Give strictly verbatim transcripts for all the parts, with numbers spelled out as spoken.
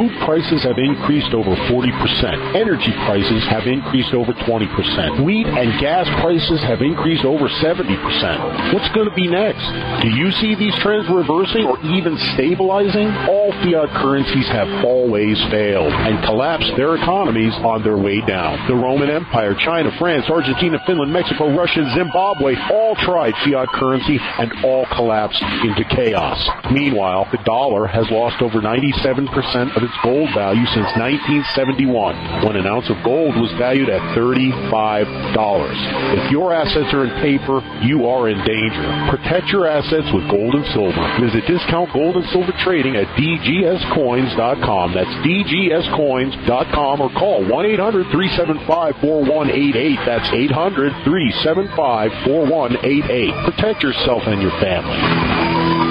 Food prices have increased over forty percent. Energy prices have increased over twenty percent. Wheat and gas prices have increased over seventy percent. What's going to be next? Do you see these trends reversing or even stabilizing? All fiat currencies have always failed and collapsed their economies on their way down. The Roman Empire, China, France, Argentina, Finland, Mexico, Russia, Zimbabwe all tried fiat currency and all collapsed into chaos. Meanwhile, the dollar has lost over ninety-seven percent of its gold value since nineteen seventy-one, when an ounce of gold was valued at thirty-five dollars. If your assets are in paper, you are in danger. Protect your assets with gold and silver. Visit Discount Gold and Silver Trading at D G S coins dot com. That's D G S coins dot com, or call one eight hundred, three seven five, four one eight eight. That's eight hundred, three seven five, four one eight eight. Protect yourself and your family.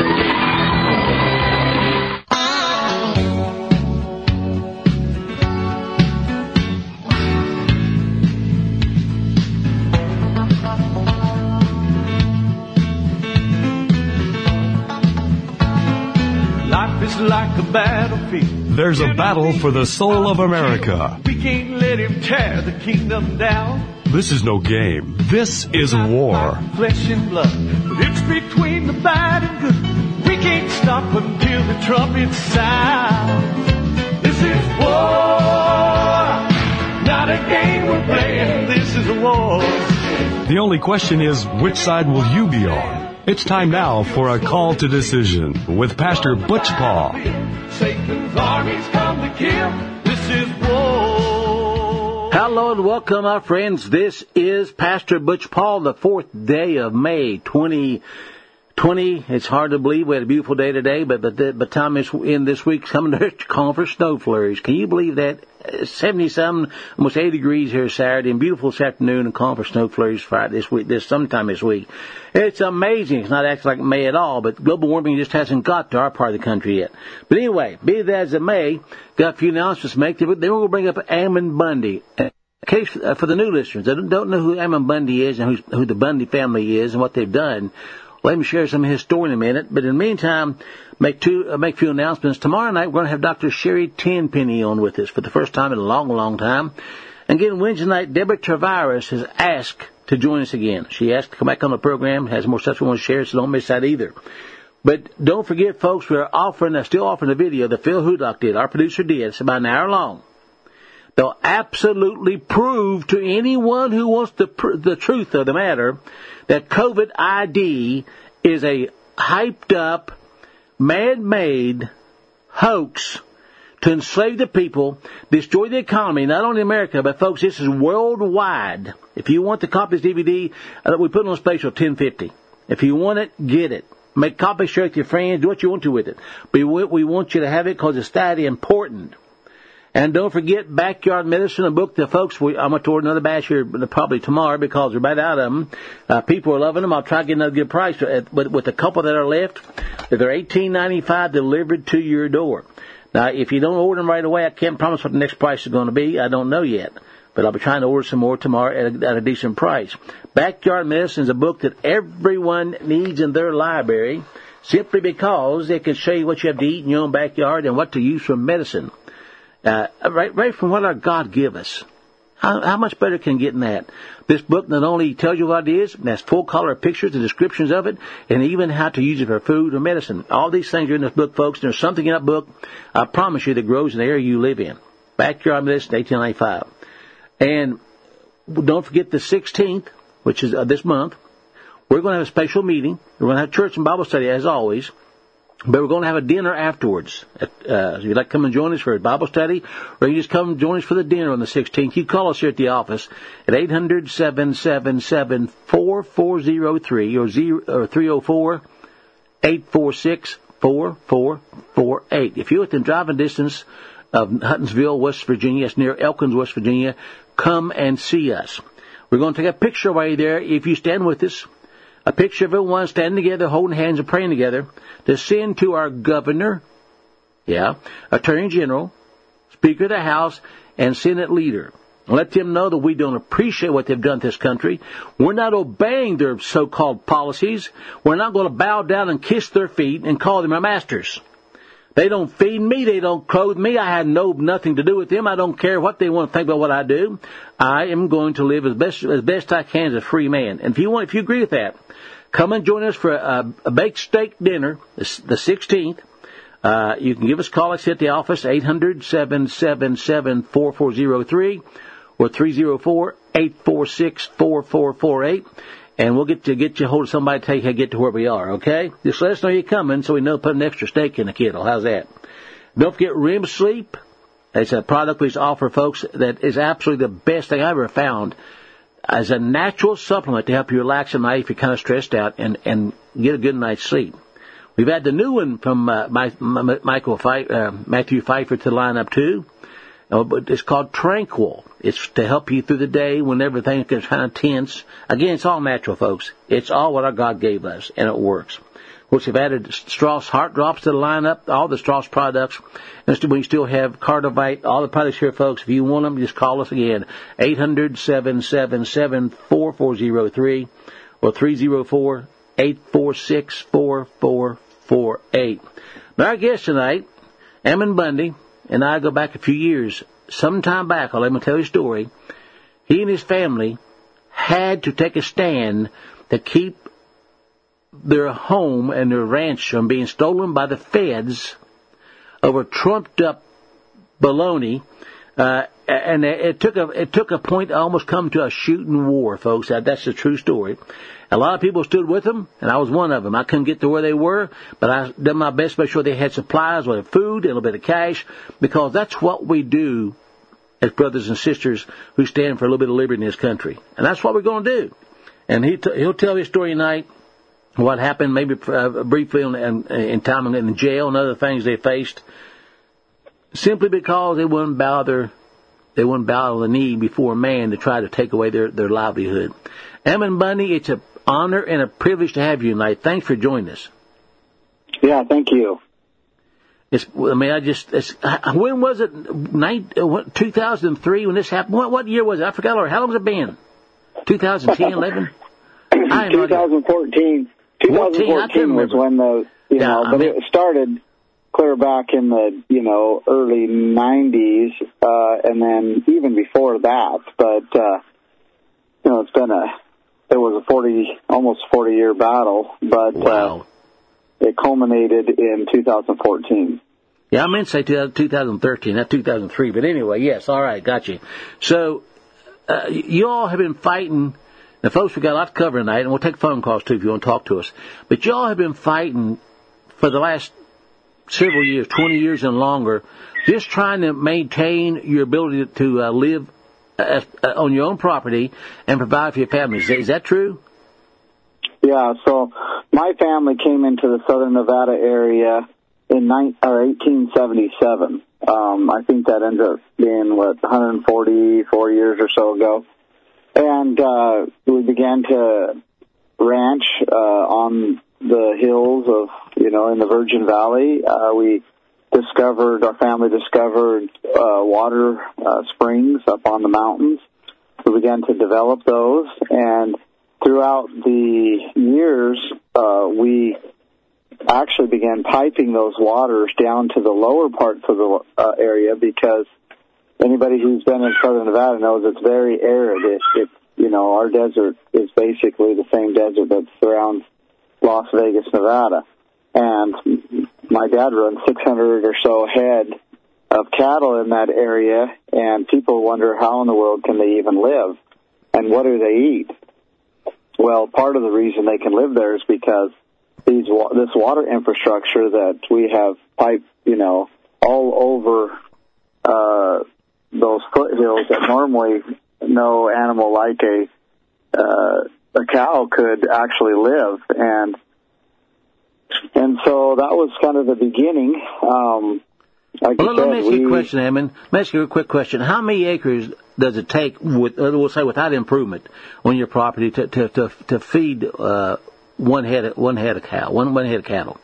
Like a battlefield. There's a battle for the soul of America. We can't let him tear the kingdom down. This is no game. This is war. Flesh and blood. It's between the bad and good. We can't stop until the trumpet sounds. This is war. Not a game we're playing. This is a war. The only question is, which side will you be on? It's time now for a call to decision with Pastor Butch Paul. Satan's armies come to kill. This is war. Hello and welcome, my friends. This is Pastor Butch Paul, the fourth day of May, twenty twenty. It's hard to believe we had a beautiful day today, but but the, by the time it's in this week, coming to calling for snow flurries. Can you believe that? seventy-some, almost eighty degrees here Saturday, and beautiful this afternoon, and calling for snow flurries Friday this week, this sometime this week. It's amazing. It's not acting like May at all, but global warming just hasn't got to our part of the country yet. But anyway, be that as it may, got a few announcements to make. Then we're going to bring up Ammon Bundy. In case for the new listeners that don't know who Ammon Bundy is and who, who the Bundy family is and what they've done, let me share some of his story in a minute. But in the meantime, make two, uh, make a few announcements. Tomorrow night, we're going to have Doctor Sherry Tenpenny on with us for the first time in a long, long time. And again, Wednesday night, Deborah Travaris has asked to join us again. She asked to come back on the program, has more stuff we want to share, so don't miss that either. But don't forget, folks, we're offering, uh, still offering a video that Phil Hudock did, our producer did. It's about an hour long. They'll absolutely prove to anyone who wants the, pr- the truth of the matter that COVID I D is a hyped-up, man-made hoax to enslave the people, destroy the economy, not only in America, but, folks, this is worldwide. If you want the copy of this D V D, uh, we put it on special, ten fifty. If you want it, get it. Make copies, share it with your friends, do what you want to with it. But we, we want you to have it because it's that important. And don't forget Backyard Medicine, a book that, folks, we, I'm going to order another batch here probably tomorrow because we're about out of them. Uh, people are loving them. I'll try to get another good price. But with the couple that are left, they're eighteen ninety-five delivered to your door. Now, if you don't order them right away, I can't promise what the next price is going to be. I don't know yet. But I'll be trying to order some more tomorrow at a, at a decent price. Backyard Medicine is a book that everyone needs in their library simply because it can show you what you have to eat in your own backyard and what to use for medicine. Uh, right, right from what our God give us. How, how much better can get than that? This book not only tells you what it is, it has full color pictures, the descriptions of it, and even how to use it for food or medicine. All these things are in this book, folks. And there's something in that book, I promise you, that grows in the area you live in. Backyard Medicine, eighteen ninety-five. And don't forget the sixteenth, which is uh, this month. We're going to have a special meeting. We're going to have church and Bible study as always. But we're going to have a dinner afterwards. Uh, if you'd like to come and join us for a Bible study, or you just come and join us for the dinner on the sixteenth, you call us here at the office at eight hundred, seven seven seven, four four zero three or, or three oh four, eight four six, four four four eight. If you're within driving distance of Huntsville, West Virginia, it's near Elkins, West Virginia, come and see us. We're going to take a picture while there if you stand with us. A picture of everyone standing together, holding hands and praying together, to send to our governor, yeah, attorney general, speaker of the House, and Senate leader. Let them know that we don't appreciate what they've done to this country. We're not obeying their so-called policies. We're not going to bow down and kiss their feet and call them our masters. They don't feed me. They don't clothe me. I have no nothing to do with them. I don't care what they want to think about what I do. I am going to live as best as best I can as a free man. And if you want, if you agree with that, come and join us for a, a baked steak dinner, the sixteenth. Uh, you can give us a call. It's at the office, eight hundred, seven seven seven, four four zero three or three oh four, eight four six, four four four eight. And we'll get to get you a hold of somebody to tell you how to get to where we are, okay? Just let us know you're coming so we know to put an extra steak in the kettle. How's that? Don't forget R E M Sleep. It's a product we offer folks that is absolutely the best thing I ever found as a natural supplement to help you relax at night if you're kind of stressed out and, and get a good night's sleep. We've had the new one from uh, my, my, Michael Pfeiffer, uh, Matthew Pfeiffer to line up too. Uh, but it's called Tranquil. It's to help you through the day when everything is kind of tense. Again, it's all natural, folks. It's all what our God gave us, and it works. Of course, we've added Strauss Heart Drops to the lineup, all the Strauss products. And we still have Cardivite, all the products here, folks. If you want them, just call us again, eight hundred, seven seven seven, four four zero three or three oh four, eight four six, four four four eight. Now, our guest tonight, Ammon Bundy, and I go back a few years. Some time back, I'll let me tell you a story. He and his family had to take a stand to keep their home and their ranch from being stolen by the feds over trumped-up baloney. Uh, and it took a it took a point to almost come to a shooting war, folks. That's a true story. A lot of people stood with them, and I was one of them. I couldn't get to where they were, but I did my best to make sure they had supplies, whether food, a little bit of cash, because that's what we do as brothers and sisters who stand for a little bit of liberty in this country. And that's what we're going to do. And he t- he'll tell his story tonight, what happened maybe uh, briefly in, in, in time in jail and other things they faced, simply because they wouldn't bow their they wouldn't bow the knee before man to try to take away their, their livelihood. Ammon Bundy, it's an honor and a privilege to have you tonight. Thanks for joining us. Yeah, thank you. It's, I mean, I just, it's, when was it, two thousand three when this happened? What, what year was it? I forgot already. How long has it been? twenty ten, eleven? twenty fourteen. twenty fourteen was when the, you yeah, know, I but mean, it started clear back in the, you know, early nineties, uh, and then even before that. But, uh, you know, it's been a, it was a forty, almost forty year battle, but, wow. uh, it culminated in two thousand fourteen. Yeah, I meant to say two thousand thirteen, not two thousand three, but anyway, yes, all right, got you. So, uh, you all have been fighting. Now, folks, we've got a lot to cover tonight, and we'll take phone calls, too, if you want to talk to us. But you all have been fighting for the last several years, twenty years and longer, just trying to maintain your ability to uh, live uh, uh, on your own property and provide for your family. Is that, is that true? Yeah, so my family came into the southern Nevada area in nine, or eighteen seventy-seven. Um, I think that ended up being, what, one hundred forty-four years or so ago. And uh, we began to ranch uh, on the hills of, you know, in the Virgin Valley. Uh, we discovered, our family discovered uh, water uh, springs up on the mountains. We began to develop those, and throughout the years, uh, we actually began piping those waters down to the lower parts of the uh, area, because anybody who's been in southern Nevada knows it's very arid. It, it, you know, our desert is basically the same desert that surrounds Las Vegas, Nevada. And my dad runs six hundred or so head of cattle in that area, and people wonder how in the world can they even live, and what do they eat? Well, part of the reason they can live there is because these this water infrastructure that we have piped, you know, all over uh, those foothills that normally no animal like a uh, a cow could actually live, and and so that was kind of the beginning. Um, like well, I let said, me ask we, you a question, Ammon. Let me ask you a quick question. How many acres does it take, with, we'll say without improvement, on your property to to to, to feed uh, one head of, one head of cow, one one head of cattle?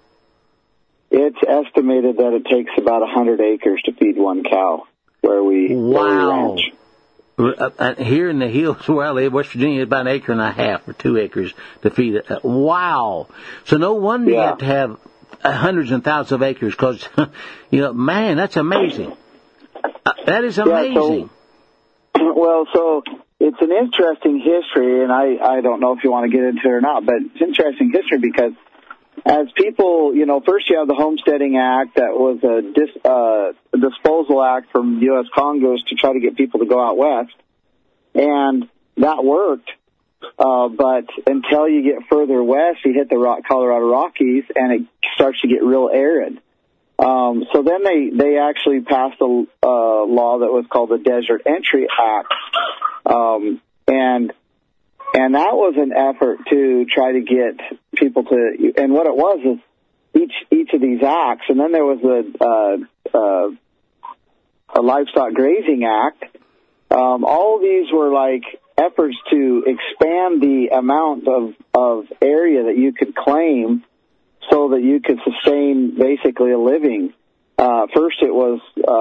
It's estimated that it takes about a hundred acres to feed one cow where we, wow. where we ranch. Uh, here in the hills where I live, West Virginia, it's about an acre and a half or two acres to feed it. Uh, wow! So no wonder yeah. you have to have hundreds and thousands of acres because, you know, man, that's amazing. Uh, that is amazing. Yeah, so, well, so it's an interesting history, and I, I don't know if you want to get into it or not, but it's interesting history because as people, you know, first you have the Homesteading Act that was a, dis, uh, a disposal act from U S Congress to try to get people to go out west, and that worked. Uh, but until you get further west, you hit the rock, Colorado Rockies, and it starts to get real arid. Um, so then they, they actually passed a uh, law that was called the Desert Entry Act, um, and and that was an effort to try to get people to. And what it was is each each of these acts, and then there was a uh, uh, a Livestock Grazing Act. Um, all of these were like efforts to expand the amount of, of area that you could claim so that you could sustain basically a living. Uh, first it was,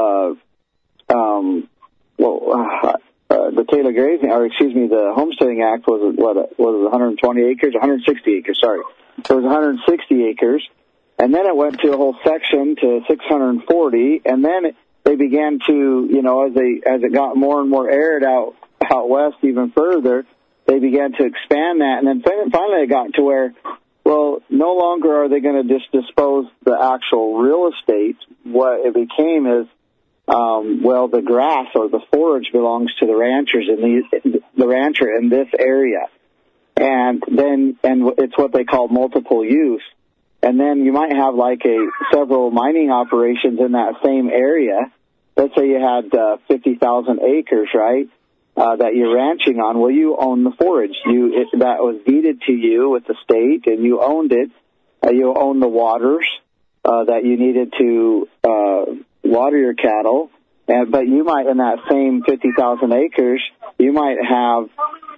uh, um, well, uh, uh, the Taylor Grazing, or excuse me, the Homesteading Act was, what, was it one hundred twenty acres? one hundred sixty acres, sorry. It was one hundred sixty acres. And then it went to a whole section to six hundred forty, and then it, they began to, you know, as they, as it got more and more arid out, out west even further, they began to expand that, and then finally it got to where, well, no longer are they going to just dispose the actual real estate. What it became is, um, well, the grass or the forage belongs to the ranchers in the the rancher in this area, and then and it's what they call multiple use. And then you might have like a several mining operations in that same area. Let's say you had uh, fifty thousand acres, right? Uh, that you're ranching on. Well, you own the forage. You it, that was deeded to you with the state, and you owned it. Uh, you own the waters uh, that you needed to uh, water your cattle. And but you might, in that same fifty thousand acres, you might have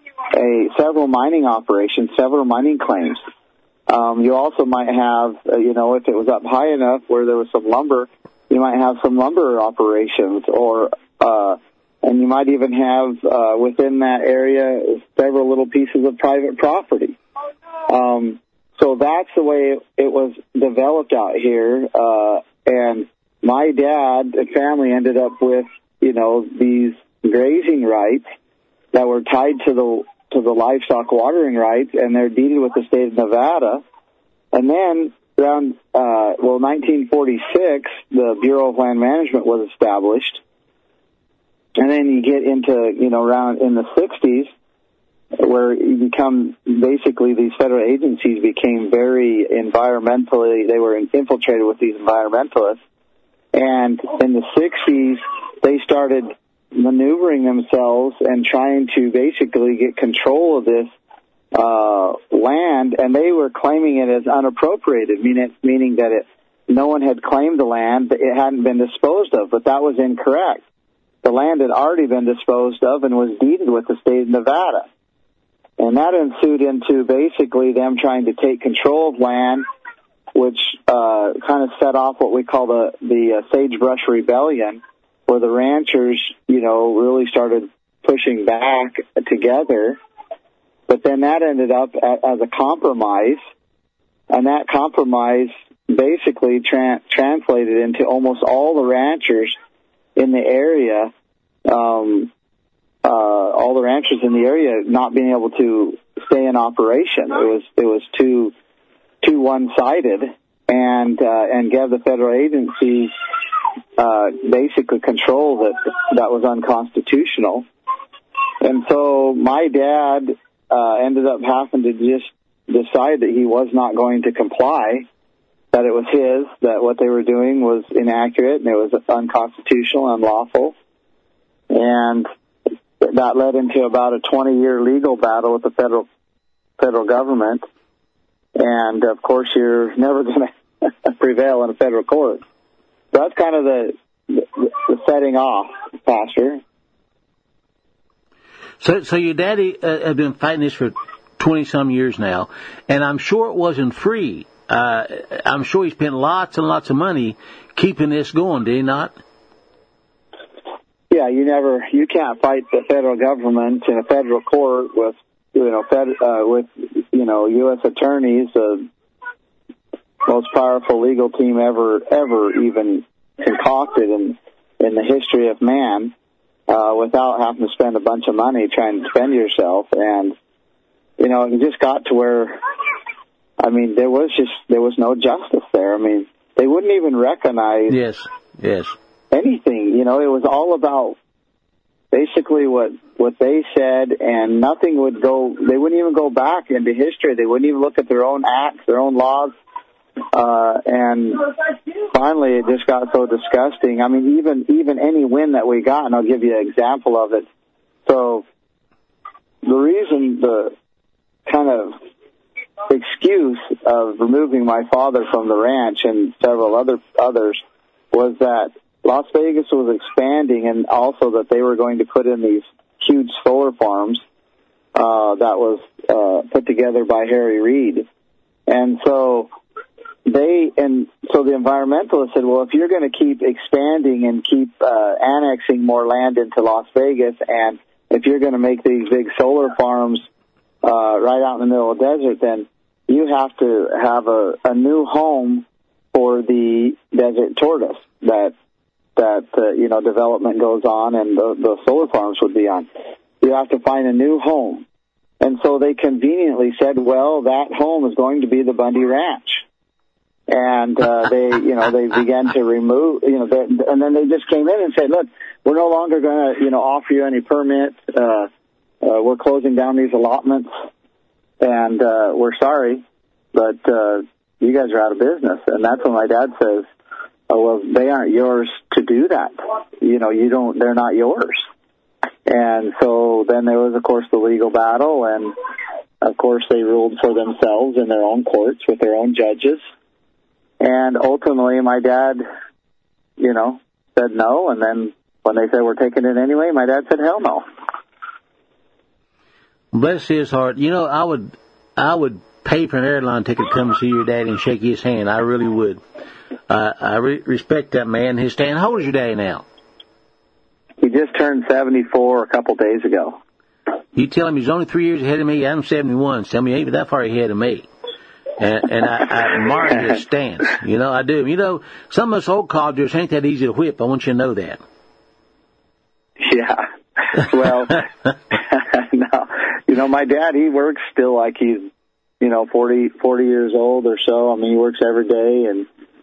a several mining operations, several mining claims. Um, you also might have, uh, you know, if it was up high enough where there was some lumber, you might have some lumber operations, or uh, and you might even have uh, within that area several little pieces of private property. Um, so that's the way it, it was developed out here. Uh, and my dad and family ended up with, you know, these grazing rights that were tied to the to the livestock watering rights, and they're deeded with the state of Nevada. And then around, uh, well, nineteen forty-six, the Bureau of Land Management was established. And then you get into, you know, around in the sixties, where you become, basically these federal agencies became very environmentally, they were infiltrated with these environmentalists. And in the sixties, they started maneuvering themselves and trying to basically get control of this uh, land, and they were claiming it as unappropriated, meaning, meaning that it, no one had claimed the land, but it hadn't been disposed of, but that was incorrect. The land had already been disposed of and was deeded with the state of Nevada. And that ensued into basically them trying to take control of land, which uh, kind of set off what we call the, the uh, Sagebrush Rebellion, where the ranchers, you know, really started pushing back together. But then that ended up as a compromise, and that compromise basically tra- translated into almost all the ranchers in the area, um, uh, all the ranchers in the area not being able to stay in operation. It was it was too too one-sided, and uh, and gave the federal agencies uh, basically control that that was unconstitutional. And so my dad uh, ended up having to just decide that he was not going to comply, that it was his, that what they were doing was inaccurate and it was unconstitutional, unlawful. And that led into about a twenty-year legal battle with the federal federal government. And, of course, you're never going to prevail in a federal court. So that's kind of the, the, the setting off, Pastor. So, so your daddy uh, had been fighting this for twenty-some years now, and I'm sure it wasn't free. Uh, I'm sure he spent lots and lots of money keeping this going, did he not? Yeah, you never, you can't fight the federal government in a federal court with, you know, fed, uh, with, you know, U S attorneys, uh, most powerful legal team ever, ever even concocted in, in the history of man, uh, without having to spend a bunch of money trying to defend yourself. And, you know, it just got to where, I mean, there was just, there was no justice there. I mean, they wouldn't even recognize yes, yes. anything. You know, it was all about basically what, what they said, and nothing would go, they wouldn't even go back into history. They wouldn't even look at their own acts, their own laws. Uh, and finally it just got so disgusting. I mean, even, even any win that we got, and I'll give you an example of it. So the reason, the kind of excuse of removing my father from the ranch and several other others was that Las Vegas was expanding, and also that they were going to put in these huge solar farms uh, that was uh, put together by Harry Reid. And so they, and so the environmentalists said, well, if you're going to keep expanding and keep uh, annexing more land into Las Vegas, and if you're going to make these big solar farms uh, right out in the middle of the desert, then you have to have a, a new home for the desert tortoise that that uh, you know, development goes on and the, the solar farms would be on. You have to find a new home. And so they conveniently said, well, that home is going to be the Bundy Ranch. And uh, they, you know, they began to remove, you know, they, and then they just came in and said, look, we're no longer going to, you know, offer you any permits. Uh, uh, we're closing down these allotments, and uh, we're sorry, but uh, you guys are out of business. And that's when my dad says, oh, well, they aren't yours to do that. You know, you don't, they're not yours. And so then there was, of course, the legal battle, and, of course, they ruled for themselves in their own courts with their own judges. And ultimately, my dad, you know, said no, and then when they said we're taking it anyway, my dad said hell no. Bless his heart. You know, I would, I would pay for an airline ticket to come see your daddy and shake his hand. I really would. Uh, I re- respect that man. His stand. How old is your daddy now? He just turned seventy-four a couple days ago. You tell him he's only three years ahead of me. I'm seventy-one. Tell me he ain't that far ahead of me. And, and I, I admire his stance. You know, I do. You know, some of us old codgers ain't that easy to whip. I want you to know that. Yeah. Well, no. You know, my dad, he works still like he's, you know, forty, forty years old or so. I mean, he works every day, and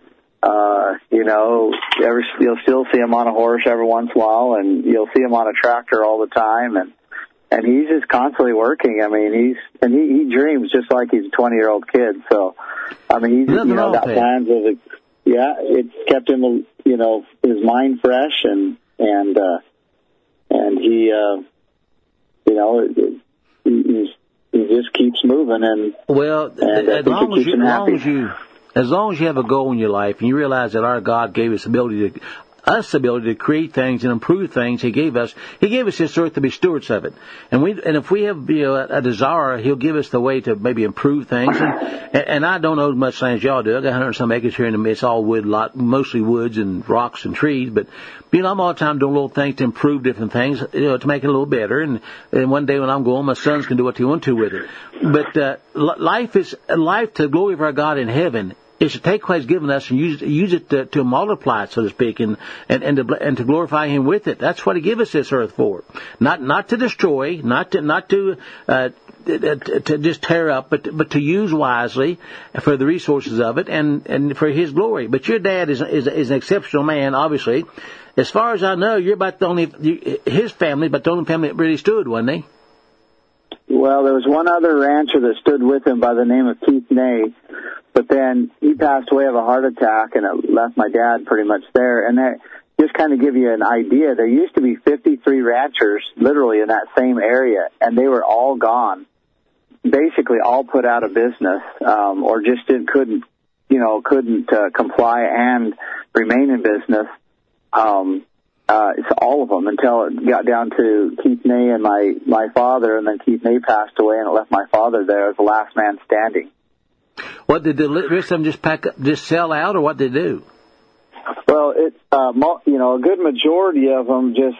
Uh, you know, every, you'll still see him on a horse every once in a while, and you'll see him on a tractor all the time, and and he's just constantly working. I mean, he's and he, he dreams just like he's a twenty-year-old kid. So, I mean, he's you know got plans of it. Yeah, it's kept him, you know, his mind fresh, and and uh, and he, uh, you know, it, it, he's, he just keeps moving, and well, and as long as you, as long as you. As long as you have a goal in your life and you realize that our God gave us ability to, us the ability to create things and improve things, He gave us, He gave us this earth to be stewards of it. And we, and if we have you know, a desire, He'll give us the way to maybe improve things. And, and I don't know as much land as y'all do. I got a hundred some acres here in the midst, all wood, lot, mostly woods and rocks and trees. But, you know, I'm all the time doing little things to improve different things, you know, to make it a little better. And, and one day when I'm going, my sons can do what they want to with it. But, uh, life is, life to glory of our God in heaven is to take what He's given us and use, use it to, to multiply it, so to speak, and, and, and, to, and to glorify Him with it. That's what He gave us this earth for. Not, not to destroy, not to, not to, uh, to, to just tear up, but, but to use wisely for the resources of it and, and for His glory. But your dad is, is, is an exceptional man, obviously. As far as I know, you're about the only, you, his family, but the only family that really stood, wasn't he? Well, there was one other rancher that stood with him by the name of Keith Ney, but then he passed away of a heart attack, and it left my dad pretty much there. And that, just kind of give you an idea, there used to be fifty-three ranchers literally in that same area, and they were all gone, basically all put out of business, um, or just didn't, couldn't, you know, couldn't uh, comply and remain in business. Um, Uh, it's all of them until it got down to Keith Ney and my, my father, and then Keith Ney passed away, and it left my father there as the last man standing. What did the rest of them just pack up, just sell out, or what did they do? Well, it, uh, mo- you know, a good majority of them just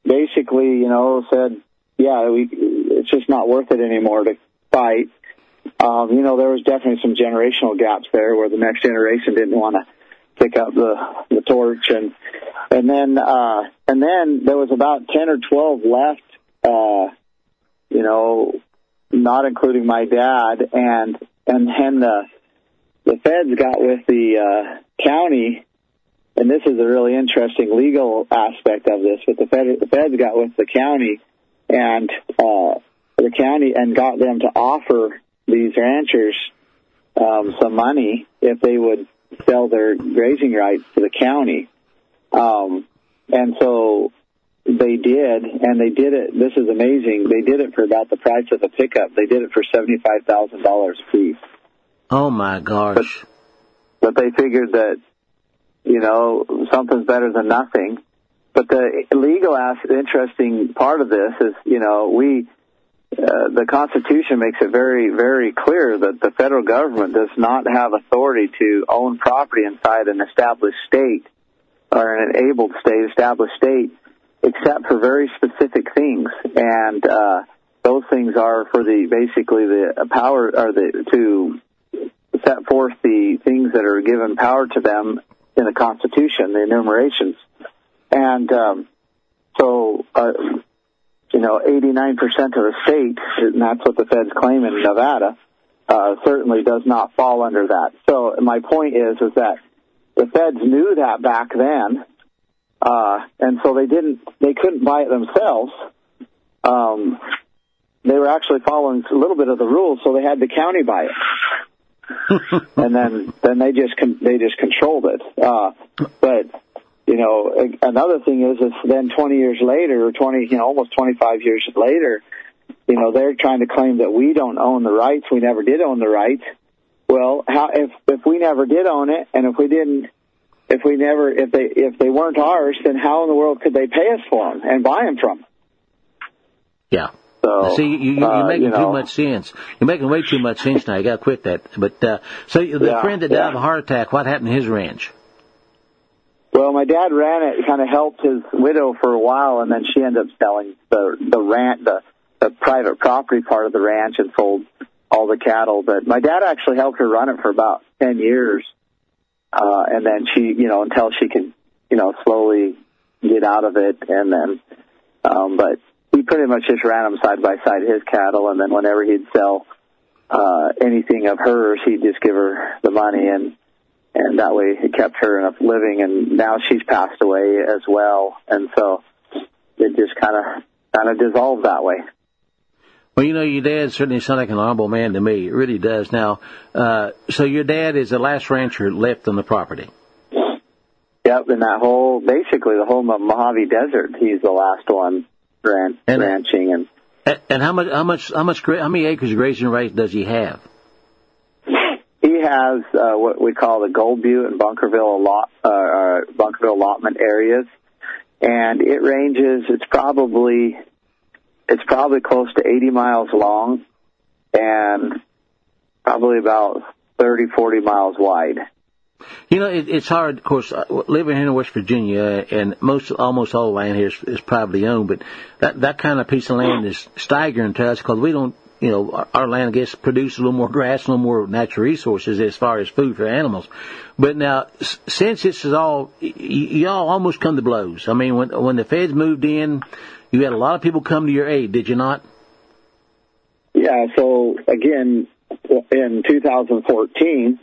basically, you know, said, yeah, we, it's just not worth it anymore to fight. um, you know, there was definitely some generational gaps there where the next generation didn't want to pick up the the torch, and and then uh, and then there was about ten or twelve left, uh, you know, not including my dad, and and then the the feds got with the uh, county. And this is a really interesting legal aspect of this, but the, fed, the feds got with the county and uh, the county and got them to offer these ranchers um, some money if they would sell their grazing rights to the county. Um, and so they did, and they did it. This is amazing. They did it for about the price of a pickup. They did it for seventy-five thousand dollars a piece. Oh, my gosh. But, but they figured that, you know, something's better than nothing. But the legal aspect, the interesting part of this is, you know, we, uh, the Constitution makes it very, very clear that the federal government does not have authority to own property inside an established state or an enabled state, established state, except for very specific things. And uh, those things are for the, basically the power, or the, to set forth the things that are given power to them in the Constitution, the enumerations. And um, so, uh, you know, eighty-nine percent of the state, and that's what the feds claim in Nevada, uh, certainly does not fall under that. So my point is, is that the feds knew that back then, uh, and so they didn't, they couldn't buy it themselves. Um, they were actually following a little bit of the rules, so they had the county buy it. and then, then they just con- they just controlled it. Uh, but you know, another thing is, is then twenty years later, or twenty, you know, almost twenty-five years later, you know, they're trying to claim that we don't own the rights. We never did own the rights. Well, how if if we never did own it, and if we didn't, if we never, if they if they weren't ours, then how in the world could they pay us for them and buy them from them? Yeah. So, See, you, you're uh, making you know, too much sense. You're making way too much sense now. You got to quit that. But uh, so the yeah, friend that died yeah. of a heart attack, what happened to his ranch? Well, my dad ran it, kind of helped his widow for a while, and then she ended up selling the the ranch, the, the private property part of the ranch, and sold all the cattle. But my dad actually helped her run it for about ten years, uh, and then she, you know, until she could, you know, slowly get out of it, and then, um, but. He pretty much just ran them side by side, his cattle, and then whenever he'd sell uh, anything of hers, he'd just give her the money, and and that way he kept her enough living. And now she's passed away as well, and so it just kind of kind of dissolved that way. Well, you know, your dad certainly sounds like an honorable man to me. It really does. Now, uh, so your dad is the last rancher left on the property. Yep, in that whole, basically the whole Mojave Desert, he's the last one. Ran, and, ranching and and how much how much how much how many acres of grazing rights does he have? He has uh, what we call the Gold Butte and Bunkerville allot, uh, Bunkerville allotment areas, and it ranges. It's probably it's probably close to eighty miles long, and probably about thirty, forty miles wide. You know, it, it's hard, of course, living here in West Virginia, and most, almost all the land here is, is privately owned, but that, that kind of piece of land is staggering to us because we don't, you know, our, our land, I guess, produces a little more grass, a little more natural resources as far as food for animals. But now, since this is all, y- y'all almost come to blows. I mean, when, when the feds moved in, you had a lot of people come to your aid, did you not? Yeah, so again, in two thousand fourteen,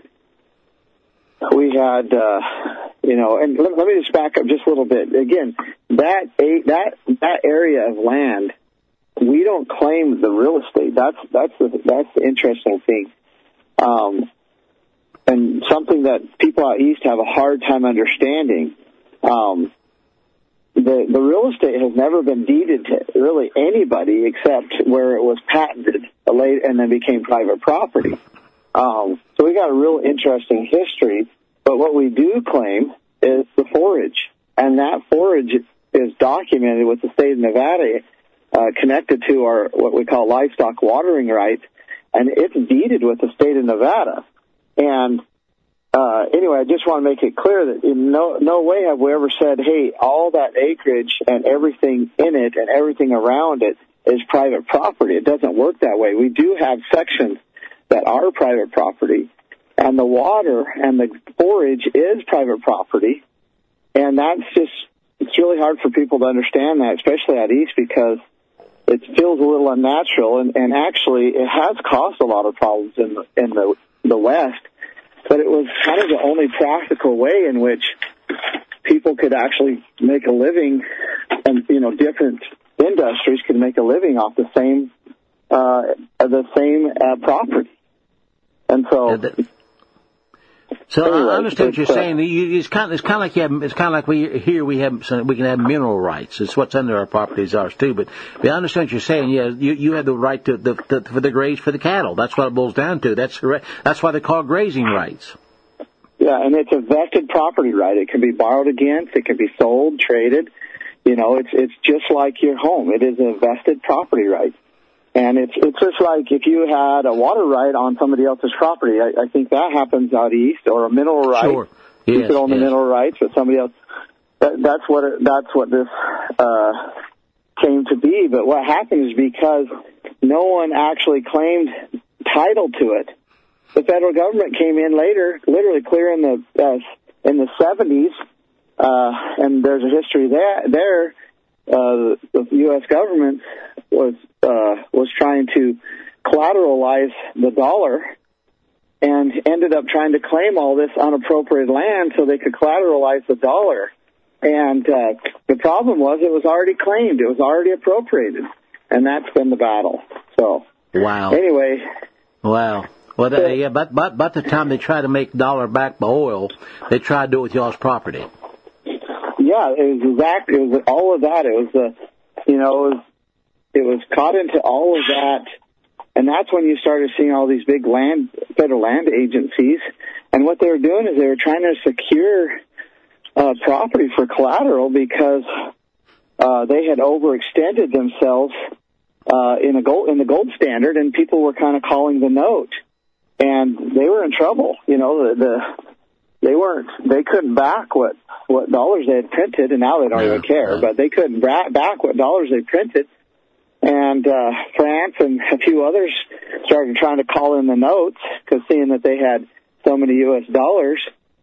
we had, uh, you know, and let, let me just back up just a little bit. Again, that that that area of land, we don't claim the real estate. That's that's the that's the interesting thing, um, and something that people out east have a hard time understanding. Um, the the real estate has never been deeded to really anybody except where it was patented, and then became private property. Um, so we got a real interesting history, but what we do claim is the forage, and that forage is documented with the state of Nevada, uh, connected to our what we call livestock watering rights, and it's deeded with the state of Nevada. And uh, anyway, I just want to make it clear that in no no way have we ever said, hey, all that acreage and everything in it and everything around it is private property. It doesn't work that way. We do have sections that are private property, and the water and the forage is private property. And that's just, it's really hard for people to understand that, especially out east, because it feels a little unnatural, and, and actually it has caused a lot of problems in the, in the, the West. But it was kind of the only practical way in which people could actually make a living, and, you know, different industries could make a living off the same, uh, the same uh, property. And so... So anyway, I understand what you're uh, saying. You, it's kind of, it's kind of like you have, it's kind of like we here we have we can have mineral rights. It's what's under our property is ours too. But, but I understand what you're saying. Yeah, you you have the right to, the, to for the graze for the cattle. That's what it boils down to. That's that's why they call it grazing rights. Yeah, and it's a vested property right. It can be borrowed against. It can be sold, traded. You know, it's it's just like your home. It is a vested property right. And it's it's just like if you had a water right on somebody else's property. I, I think that happens out east, or a mineral right. Sure. Yes, you could own yes. the mineral rights, but somebody else. That, that's what it, that's what this uh, came to be. But what happened is because no one actually claimed title to it, the federal government came in later, literally clear in the uh, in the seventies, uh, and there's a history there. There, uh, the U S government was uh, was trying to collateralize the dollar, and ended up trying to claim all this unappropriated land so they could collateralize the dollar. And uh, the problem was it was already claimed, it was already appropriated, and that's been the battle. So, wow. Anyway, wow. Well, they, yeah, but but but the time they try to make dollar back by oil, they try to do it with y'all's property. Yeah, it was exactly. It was all of that. It was the, you know, it was, it was caught into all of that, and that's when you started seeing all these big land, federal land agencies, and what they were doing is they were trying to secure uh, property for collateral because uh, they had overextended themselves uh, in a gold in the gold standard, and people were kind of calling the note, and they were in trouble. You know, the, the they weren't they couldn't back what what dollars they had printed, and now they don't Yeah, even care. yeah. But they couldn't back back what dollars they printed. And uh, France and a few others started trying to call in the notes because seeing that they had so many U S dollars.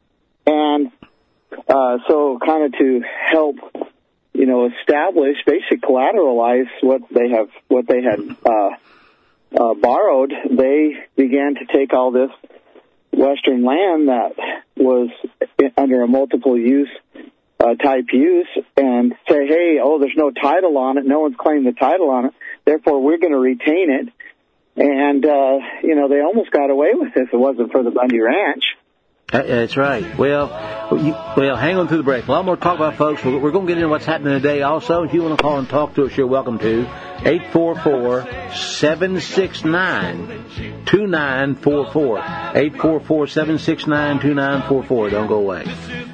And uh, so kind of to help, you know, establish, basically collateralize what they have, what they had uh, uh, borrowed, they began to take all this Western land that was under a multiple use Uh, type use and say, hey, oh, there's no title on it. No one's claimed the title on it. Therefore, we're going to retain it. And, uh, you know, they almost got away with this if it wasn't for the Bundy Ranch. That's right. Well, you, well, hang on through the break. A lot more to talk about, folks. We're, we're going to get into what's happening today also. If you want to call and talk to us, you're welcome to. eight four four, seven six nine, two nine four four. eight four four, seven six nine, two nine four four. Don't go away.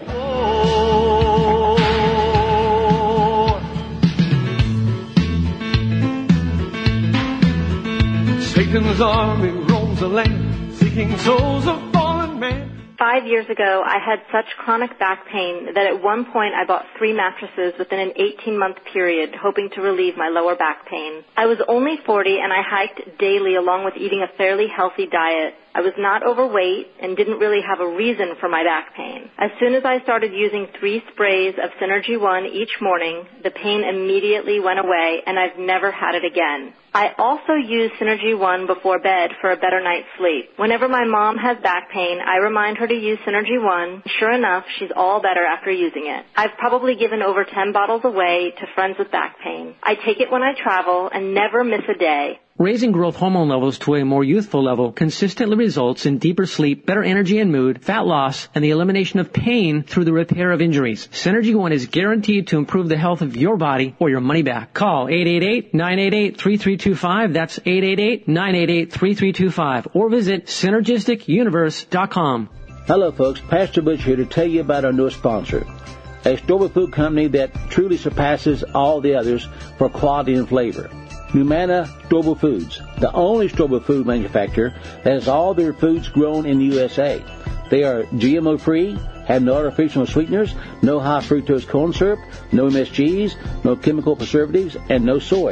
Satan's army roams the land, seeking souls of fallen men. Five years ago, I had such chronic back pain that at one point I bought three mattresses within an eighteen-month period, hoping to relieve my lower back pain. I was only forty, and I hiked daily along with eating a fairly healthy diet. I was not overweight and didn't really have a reason for my back pain. As soon as I started using three sprays of Synergy One each morning, the pain immediately went away, and I've never had it again. I also use Synergy One before bed for a better night's sleep. Whenever my mom has back pain, I remind her to use Synergy One. Sure enough, she's all better after using it. I've probably given over ten bottles away to friends with back pain. I take it when I travel and never miss a day. Raising growth hormone levels to a more youthful level consistently results in deeper sleep, better energy and mood, fat loss, and the elimination of pain through the repair of injuries. Synergy One is guaranteed to improve the health of your body or your money back. Call eight eight eight, nine eight eight, three three two five. That's eight eight eight, nine eight eight, three three two five. Or visit synergistic universe dot com. Hello, folks. Pastor Butch here to tell you about our newest sponsor, a store food company that truly surpasses all the others for quality and flavor. Numana Storable Foods, the only storable food manufacturer that has all their foods grown in the U S A. They are G M O-free, have no artificial sweeteners, no high fructose corn syrup, no M S Gs, no chemical preservatives, and no soy.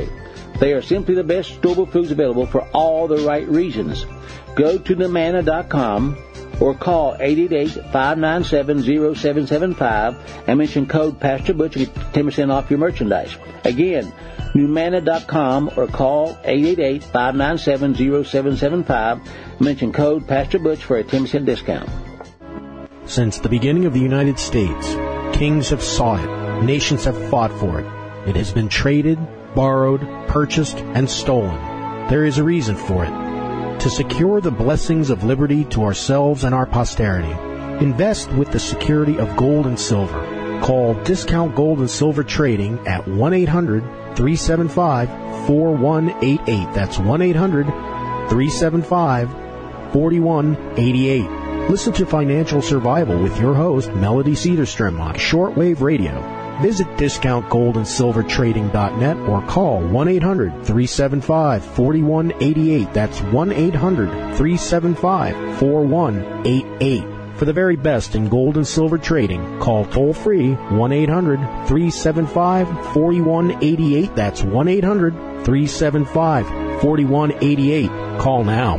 They are simply the best storable foods available for all the right reasons. Go to Numanna dot com or call eight eight eight, five nine seven, zero seven seven five and mention code Pastor Butch to get ten percent off your merchandise. Again, Numanna dot com or call eight eight eight, five nine seven, zero seven seven five. Mention code Pastor Butch for a ten percent discount. Since the beginning of the United States, kings have sought it. Nations have fought for it. It has been traded, borrowed, purchased, and stolen. There is a reason for it. To secure the blessings of liberty to ourselves and our posterity, invest with the security of gold and silver. Call Discount Gold and Silver Trading at one eight hundred, three seven five, four one eight eight. That's one eight hundred, three seven five, four one eight eight. Listen to Financial Survival with your host, Melody Cedarstrom, on shortwave radio. Visit discount gold and silver trading dot net or call one eight hundred, three seven five, four one eight eight. That's one eight hundred, three seven five, four one eight eight. For the very best in gold and silver trading, call toll-free one eight hundred, three seven five, four one eight eight. That's one eight hundred, three seven five, four one eight eight. Call now.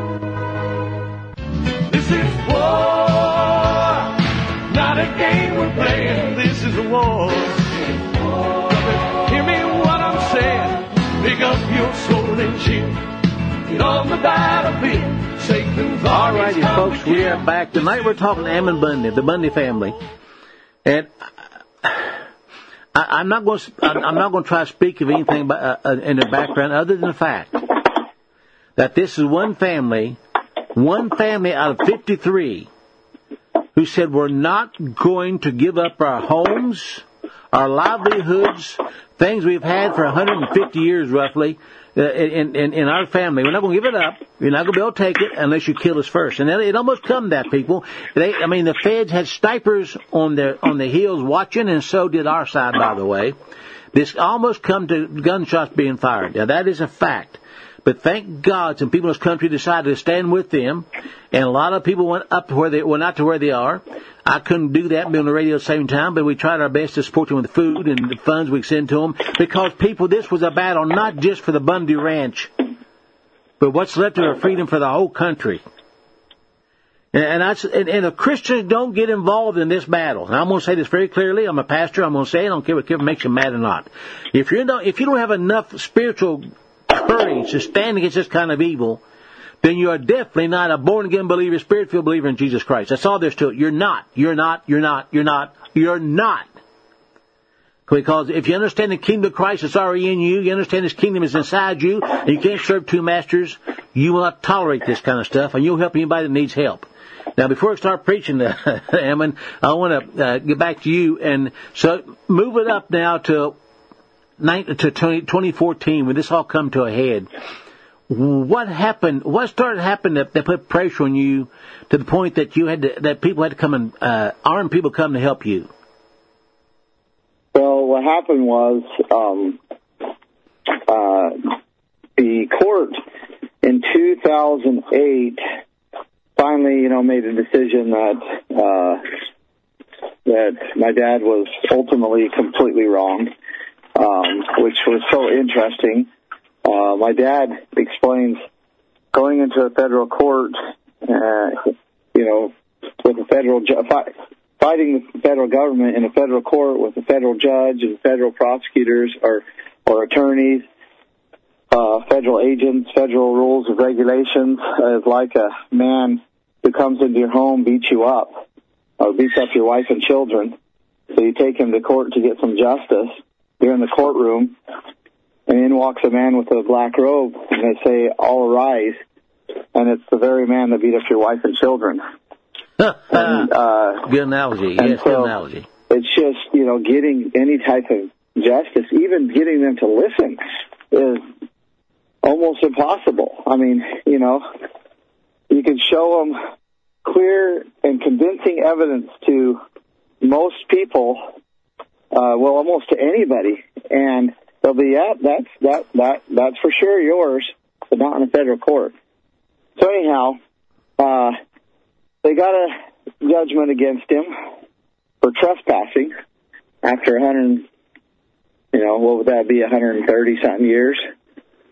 This is war, not a game we're playing. This is a war. Hear me what I'm saying. Pick up your sword and shield. Get on the battlefield. Satan's all righty, folks, we are back. Tonight we're talking to Ammon Bundy, the Bundy family. And I, I'm not going to, I'm not going to try to speak of anything about, uh, in their background other than the fact that this is one family, one family out of fifty-three who said we're not going to give up our homes, our livelihoods, things we've had for one hundred fifty years roughly, uh, in, in, in our family. We're not going to give it up. You're not going to be able to take it unless you kill us first. And it almost come to that, people. They, I mean, the feds had snipers on the, on the hills watching, and so did our side, by the way. This almost come to gunshots being fired. Now, that is a fact. But thank God some people in this country decided to stand with them, and a lot of people went up to where they, well, not to where they are. I couldn't do that, be on the radio at the same time, but we tried our best to support them with food and the funds we send to them, because, people, this was a battle not just for the Bundy Ranch, but what's left of our freedom for the whole country. And, and, I, and, and if Christians don't get involved in this battle, and I'm going to say this very clearly, I'm a pastor, I'm going to say it, I don't care if it makes you mad or not. If you don't, if you don't have enough spiritual courage to stand against this kind of evil, then you are definitely not a born-again believer, spirit-filled believer in Jesus Christ. That's all there's to it. You're not. You're not. You're not. You're not. You're not. Because if you understand the kingdom of Christ is already in you, you understand His kingdom is inside you, and you can't serve two masters, you will not tolerate this kind of stuff, and you'll help anybody that needs help. Now, before I start preaching, uh, Ammon, I want to uh, get back to you, and so move it up now to to twenty fourteen, when this all come to a head. What happened? What started happening that, that put pressure on you to the point that you had to, that people had to come and uh, armed people come to help you? Well, what happened was um, uh, the court in two thousand eight finally, you know, made a decision that uh, that my dad was ultimately completely wrong, um, which was so interesting. Uh, my dad explains going into a federal court, uh, you know, with a federal ju- fi- fighting the federal government in a federal court with a federal judge and federal prosecutors or or attorneys, uh, federal agents, federal rules and regulations, uh, is like a man who comes into your home, beats you up, or beats up your wife and children. So you take him to court to get some justice. You're in the courtroom, and in walks a man with a black robe, and they say, "All arise," and it's the very man that beat up your wife and children. and, uh, good analogy. Yes, so good analogy. It's just, you know, getting any type of justice, even getting them to listen, is almost impossible. I mean, you know, you can show them clear and convincing evidence to most people, uh, well, almost to anybody, and they'll be, yeah, that's that that that's for sure yours, but not in a federal court. So anyhow, uh, they got a judgment against him for trespassing after one hundred, you know, what would that be, one hundred thirty something years?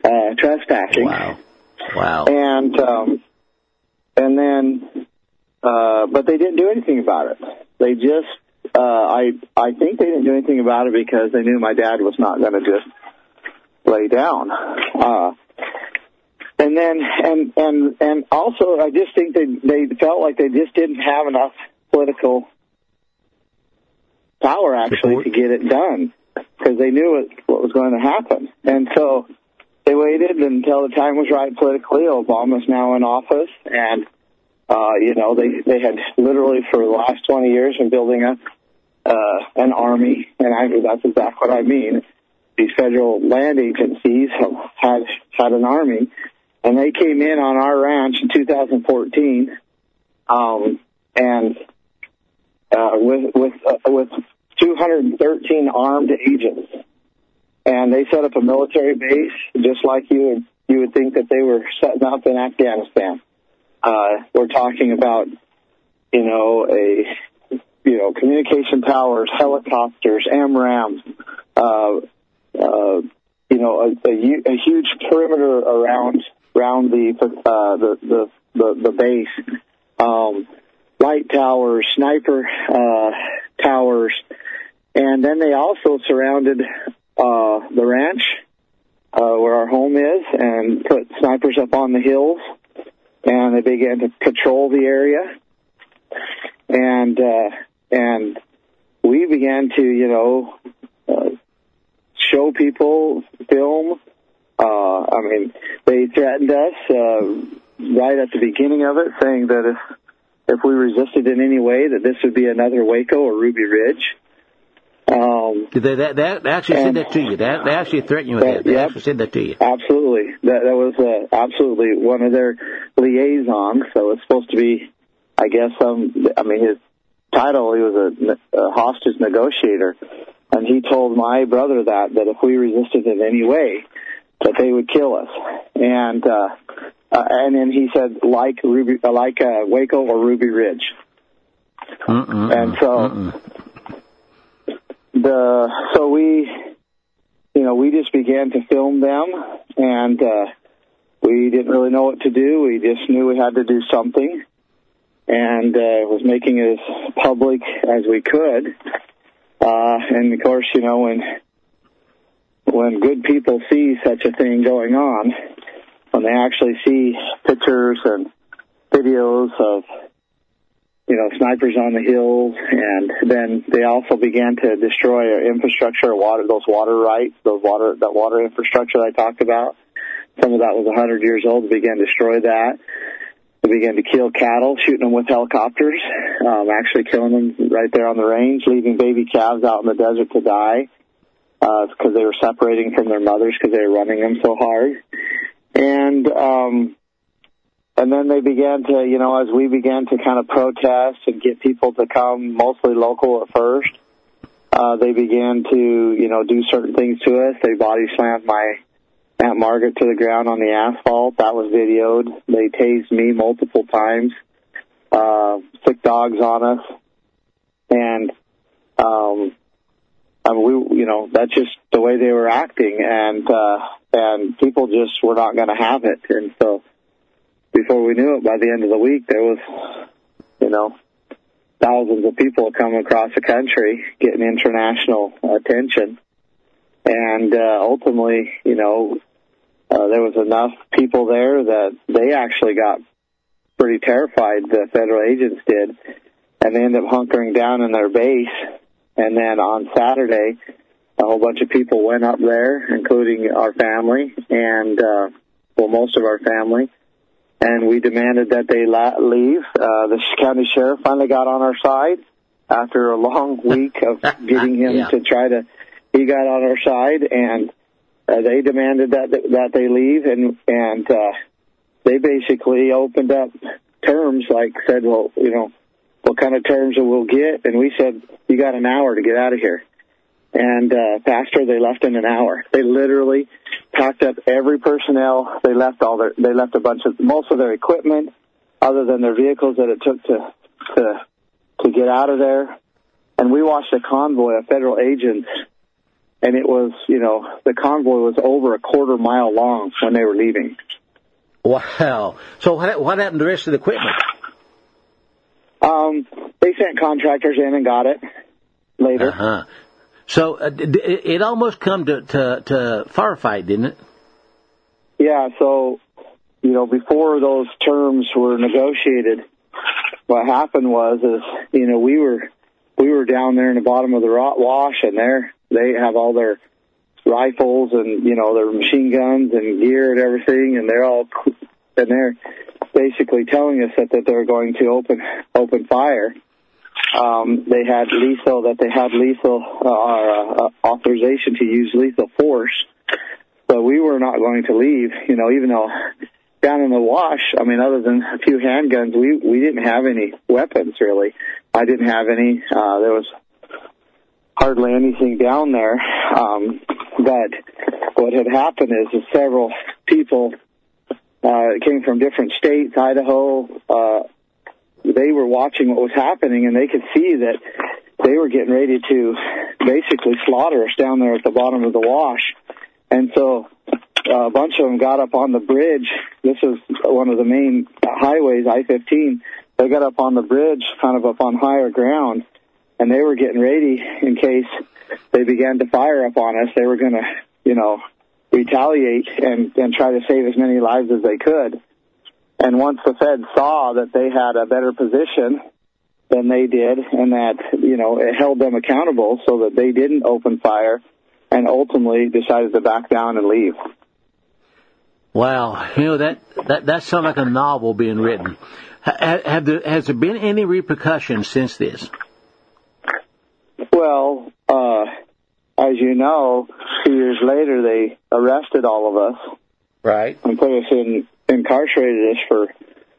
uh, trespassing. Wow. Wow. And um, and then, uh, but they didn't do anything about it. They just, uh, I I think they didn't do anything about it because they knew my dad was not going to just lay down. Uh, and then, and and and also, I just think they they felt like they just didn't have enough political power actually Support. to get it done because they knew what, what was going to happen. And so they waited until the time was right politically. Obama's now in office, and uh, you know they they had literally for the last twenty years been building up uh, an army, and I that's exactly what I mean. These federal land agencies have had had an army, and they came in on our ranch in two thousand fourteen, um, and uh, with with uh, with two hundred thirteen armed agents. And they set up a military base, just like you would, you would think that they were setting up in Afghanistan. Uh, we're talking about, you know, a, you know, communication towers, helicopters, AMRAAMs, uh, uh, you know, a, a, a huge perimeter around around the uh, the, the the the base, um, light towers, sniper uh, towers, and then they also surrounded Uh, the ranch, uh, where our home is, and put snipers up on the hills, and they began to patrol the area, and, uh, and we began to, you know, uh, show people, film, uh, I mean, they threatened us, uh, right at the beginning of it, saying that if, if we resisted in any way, that this would be another Waco or Ruby Ridge. Um, they, they, they actually said that to you. They, they actually threatened you with that. They yep, actually said that to you. Absolutely. That, that was uh, absolutely one of their liaisons. So it's supposed to be, I guess, um, I mean, his title, he was a, a hostage negotiator. And he told my brother that, that if we resisted in any way, that they would kill us. And, uh, uh, and then he said, like Ruby, uh, like uh, Waco or Ruby Ridge. Mm-mm, and so, mm-mm. The so we, you know, we just began to film them, and uh, we didn't really know what to do. We just knew we had to do something, and uh, was making it as public as we could. Uh, and of course, you know, when when good people see such a thing going on, when they actually see pictures and videos of, you know, snipers on the hills, and then they also began to destroy our infrastructure, water, those water rights, those water, that water infrastructure I talked about. Some of that was a hundred years old. They began to destroy that. They began to kill cattle, shooting them with helicopters, um, actually killing them right there on the range, leaving baby calves out in the desert to die, uh, because they were separating from their mothers because they were running them so hard. And, um, And then they began to, you know, as we began to kind of protest and get people to come, mostly local at first, uh, they began to, you know, do certain things to us. They body slammed my Aunt Margaret to the ground on the asphalt. That was videoed. They tased me multiple times, uh, sick dogs on us. And, um, I mean, we, you know, that's just the way they were acting. And, uh, and people just were not going to have it. And so, before we knew it, by the end of the week, there was, you know, thousands of people coming across the country getting international attention. And uh, ultimately, you know, uh, there was enough people there that they actually got pretty terrified, the federal agents did, and they ended up hunkering down in their base. And then on Saturday, a whole bunch of people went up there, including our family, and, uh, well, most of our family. And we demanded that they la- leave. Uh, the county sheriff finally got on our side after a long week of getting him yeah. to try to. He got on our side, and uh, they demanded that that they leave, and and uh, they basically opened up terms like said, well, you know, what kind of terms we'll get, and we said, you got an hour to get out of here. And, uh, Pastor, they left in an hour. They literally packed up every personnel. They left all their, they left a bunch of, most of their equipment, other than their vehicles that it took to, to, to get out of there. And we watched a convoy of federal agents and it was, you know, the convoy was over a quarter mile long when they were leaving. Wow. So what, what happened to the rest of the equipment? Um, they sent contractors in and got it later. Uh-huh. So uh, it, it almost come to, to, to firefight, didn't it? Yeah, so, you know, before those terms were negotiated, what happened was, is, you know, we were, we were down there in the bottom of the wash, and there they have all their rifles and, you know, their machine guns and gear and everything, and they're all, and they're basically telling us that, that they're going to open, open fire. Um, they had lethal, that they had lethal, uh, uh, authorization to use lethal force. But we were not going to leave, you know, even though down in the wash, I mean, other than a few handguns, we, we didn't have any weapons, really. I didn't have any. Uh, there was hardly anything down there. Um, but what had happened is that several people uh, came from different states, Idaho. Uh, they were watching what was happening, and they could see that they were getting ready to basically slaughter us down there at the bottom of the wash. And so uh, a bunch of them got up on the bridge. This is one of the main highways, I fifteen. They got up on the bridge, kind of up on higher ground, and they were getting ready in case they began to fire up on us. They were going to, you know, retaliate and, and try to save as many lives as they could. And once the Feds saw that they had a better position than they did, and that, you know, it held them accountable so that they didn't open fire, and ultimately decided to back down and leave. Wow, you know, that, that, that sounds like a novel being written. Ha, have there, has there been any repercussions since this? Well, uh, as you know, two years later they arrested all of us. Right. And put us in, incarcerated us for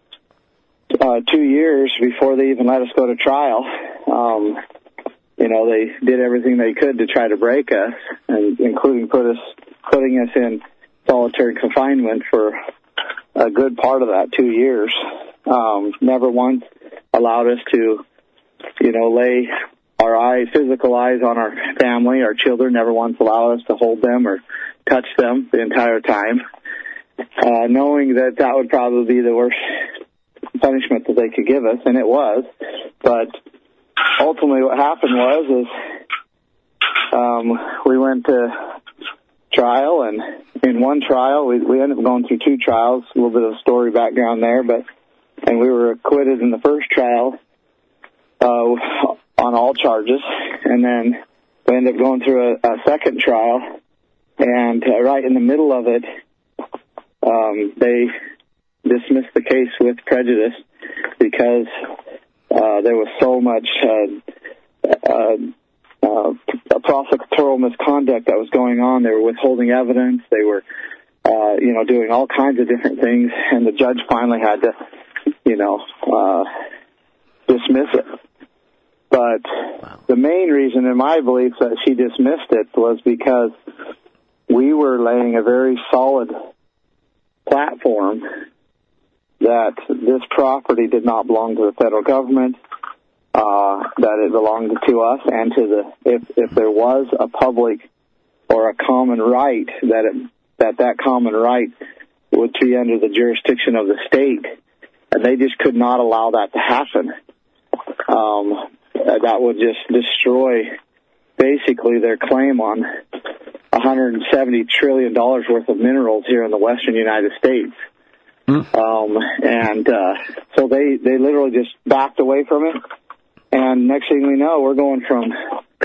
uh, two years before they even let us go to trial. Um, You know, they did everything they could to try to break us, and including put us, putting us in solitary confinement for a good part of that two years. Um, never once allowed us to, you know, lay our eyes, physical eyes on our family, our children. Never once allowed us to hold them or touch them the entire time, uh, knowing that that would probably be the worst punishment that they could give us, and it was. But ultimately what happened was is um, we went to trial, and in one trial, we, we ended up going through two trials, a little bit of story background there, but and we were acquitted in the first trial uh, on all charges, and then we ended up going through a, a second trial, and uh, right in the middle of it, um, they dismissed the case with prejudice because uh, there was so much uh, uh, uh, prosecutorial misconduct that was going on. They were withholding evidence. They were, uh, you know, doing all kinds of different things, and the judge finally had to, you know, uh, dismiss it. But wow. The main reason, in my belief, that she dismissed it was because we were laying a very solid platform that this property did not belong to the federal government, uh, that it belonged to us, and to the if if there was a public or a common right, that it, that that common right would be under the jurisdiction of the state, and they just could not allow that to happen. Um, that would just destroy basically their claim on one hundred seventy trillion dollars worth of minerals here in the western United States. Mm. Um, and uh, so they, they literally just backed away from it. And next thing we know, we're going from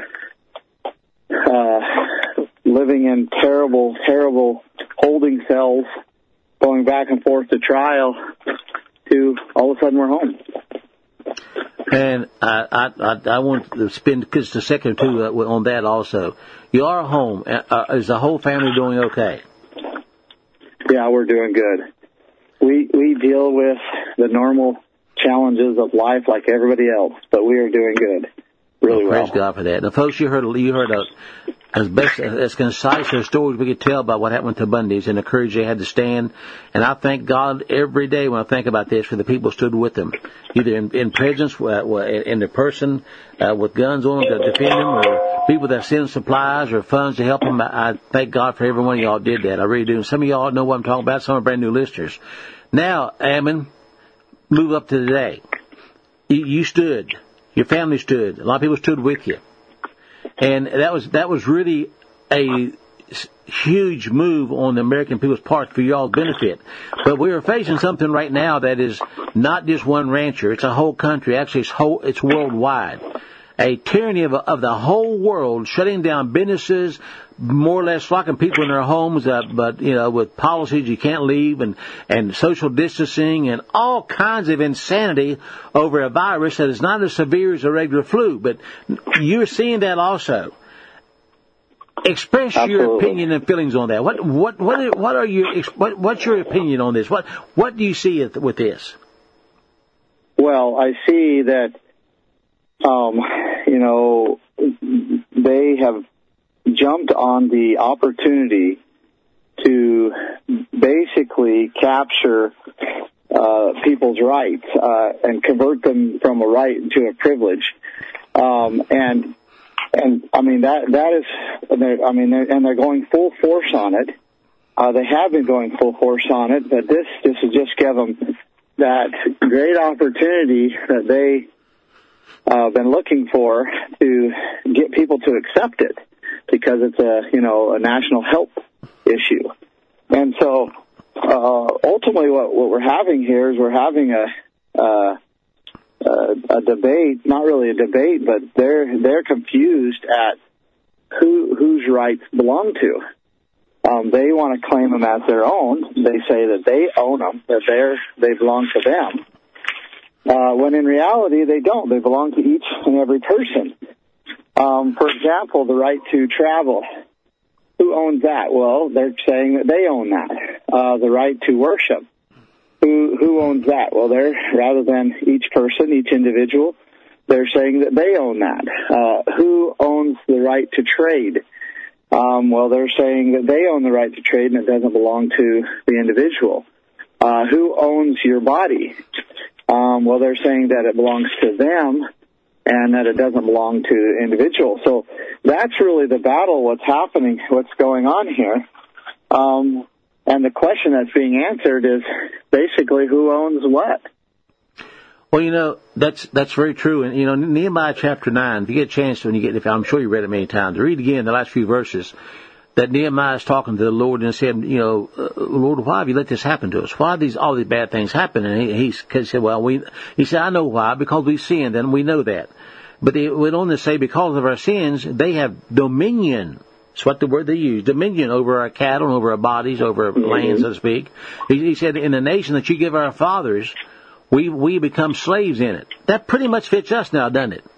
uh, living in terrible, terrible holding cells, going back and forth to trial, to all of a sudden we're home. And I, I, I want to spend just a second or two on that also. You are home. Uh, is the whole family doing okay? Yeah, we're doing good. We we deal with the normal challenges of life like everybody else, but we are doing good, really well. Praise God for that. Now, folks, you heard you heard a, as best as concise a story as we could tell about what happened to Bundy's and the courage they had to stand. And I thank God every day when I think about this for the people who stood with them, either in, in presence, uh, in their person, uh, with guns on them to defend them, or people that send supplies or funds to help them. I, I thank God for every one of y'all did that. I really do. And some of y'all know what I'm talking about. Some are brand new listeners. Now, Ammon, move up to today. You, you stood. Your family stood. A lot of people stood with you. And that was that was really a huge move on the American people's part for y'all's benefit. But we are facing something right now that is not just one rancher. It's a whole country. Actually, it's whole. It's worldwide. A tyranny of, of the whole world, shutting down businesses, more or less locking people in their homes, uh, but, you know, with policies you can't leave, and, and social distancing and all kinds of insanity over a virus that is not as severe as a regular flu. But you're seeing that also. Express Absolutely. Your opinion and feelings on that. What what what what are your what what's your opinion on this? What what do you see with this? Well, I see that um, you know, they have jumped on the opportunity to basically capture uh, people's rights uh, and convert them from a right into a privilege, um, and. And I mean that that is, I mean, they're, and they're going full force on it. Uh, they have been going full force on it, but this this has just given them that great opportunity that they uh, been looking for to get people to accept it, because it's a you know a national health issue. And so uh, ultimately, what what we're having here is we're having a. Uh, Uh, a debate, not really a debate, but they're they're confused at who whose rights belong to. Um, they want to claim them as their own. They say that they own them, that they're they belong to them. Uh, when in reality they don't. They belong to each and every person. Um, for example, the right to travel. Who owns that? Well, they're saying that they own that. Uh, the right to worship. Who who owns that? Well, they're, rather than each person, each individual, they're saying that they own that. Uh, who owns the right to trade? Um, well, they're saying that they own the right to trade and it doesn't belong to the individual. Uh, who owns your body? Um, well, they're saying that it belongs to them and that it doesn't belong to the individual. So that's really the battle, what's happening, what's going on here. Um And the question that's being answered is basically who owns what. Well, you know, that's that's very true. And, you know, Nehemiah chapter nine, if you get a chance, when you get, if I'm sure you read it many times, read again the last few verses, that Nehemiah is talking to the Lord and said, you know, Lord, why have you let this happen to us? Why are these, all these bad things happen? And he, he said, well, we, he said, I know why, because we sinned, and we know that. But it went on to say, because of our sins, they have dominion. That's what the word they use, dominion over our cattle, over our bodies, over our mm-hmm. land, so to speak. He, he said, in the nation that you give our fathers, we we become slaves in it. That pretty much fits us now, doesn't it?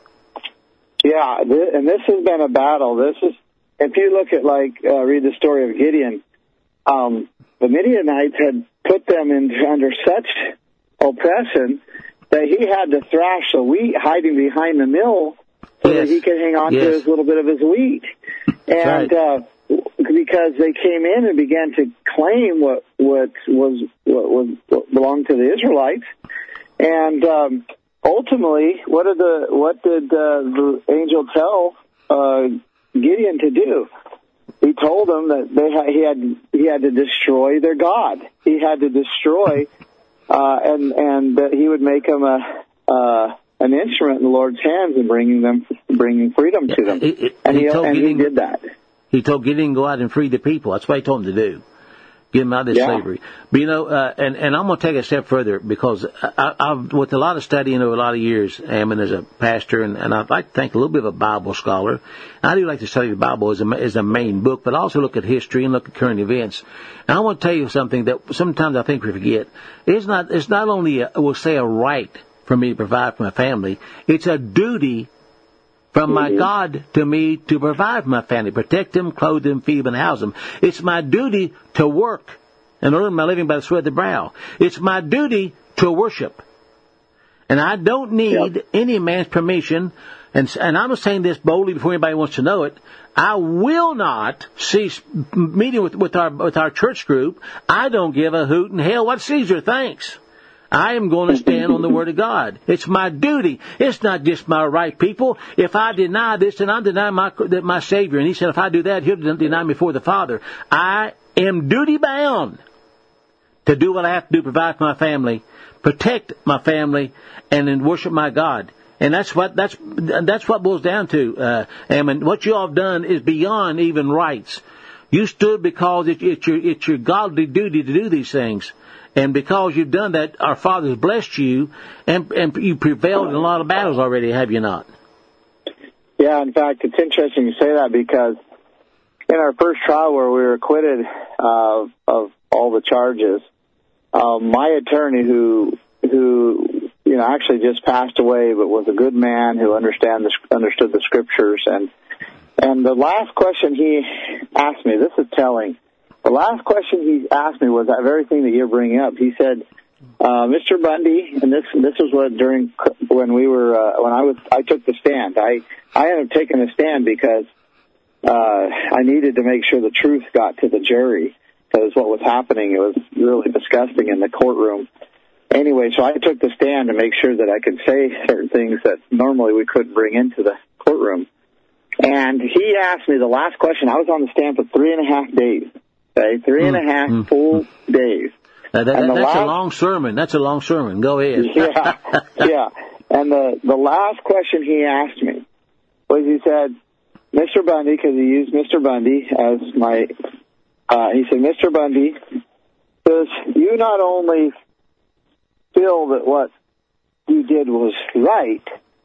Yeah, th- and this has been a battle. This is, if you look at, like, uh, read the story of Gideon, um, the Midianites had put them in, under such oppression that he had to thrash the wheat hiding behind the mill so yes. that he could hang on yes. to his little bit of his wheat. And uh, because they came in and began to claim what what was what was what belonged to the Israelites, and um, ultimately, what did the what did uh, the angel tell uh, Gideon to do? He told them that they ha- he had he had to destroy their God. He had to destroy, uh, and and that he would make them a. Uh, an instrument in the Lord's hands and bringing them, bringing freedom to them. It, it, and he, he, and Gideon, he did that. He told Gideon to go out and free the people. That's what he told him to do. Get them out of this yeah. slavery. But, you know, uh, and, and I'm going to take it a step further, because I, I've, with a lot of studying over a lot of years, Ammon, as a pastor, and, and I'd like to think a little bit of a Bible scholar. I do like to study the Bible as a, as a main book, but also look at history and look at current events. And I want to tell you something that sometimes I think we forget. It's not, it's not only, a, we'll say, a right for me to provide for my family. It's a duty from my mm-hmm. God to me to provide for my family, protect them, clothe them, feed them, and house them. It's my duty to work and earn my living by the sweat of the brow. It's my duty to worship. And I don't need yep. any man's permission. And, and I'm saying this boldly before anybody wants to know it. I will not cease meeting with, with our with our church group. I don't give a hoot in hell what Caesar thinks. I am going to stand on the Word of God. It's my duty. It's not just my right, people. If I deny this, then I'm denying my, my Savior. And he said, if I do that, he'll deny me before the Father. I am duty-bound to do what I have to do, provide for my family, protect my family, and then worship my God. And that's what that's that's what boils down to. Uh, and what you all have done is beyond even rights. You stood because it, it's your it's your godly duty to do these things. And because you've done that, our Father has blessed you, and, and you prevailed in a lot of battles already, have you not? Yeah, in fact, it's interesting you say that because in our first trial where we were acquitted uh, of all the charges, um, my attorney, who who you know actually just passed away, but was a good man who understand the, understood the Scriptures, and and the last question he asked me, this is telling. The last question he asked me was that very thing that you're bringing up. He said, uh, "Mister Bundy," and this this was what during when we were uh, when I was I took the stand. I I ended up taking the stand because uh, I needed to make sure the truth got to the jury, because what was happening, it was really disgusting in the courtroom. Anyway, so I took the stand to make sure that I could say certain things that normally we couldn't bring into the courtroom. And he asked me the last question. I was on the stand for three and a half days. Okay, three and a half mm-hmm. full days. Uh, that, that, that's last, a long sermon. That's a long sermon. Go ahead. yeah, yeah. And the, the last question he asked me was, he said, Mister Bundy, because he used Mister Bundy as my, uh, he said, Mister Bundy, does you not only feel that what you did was right,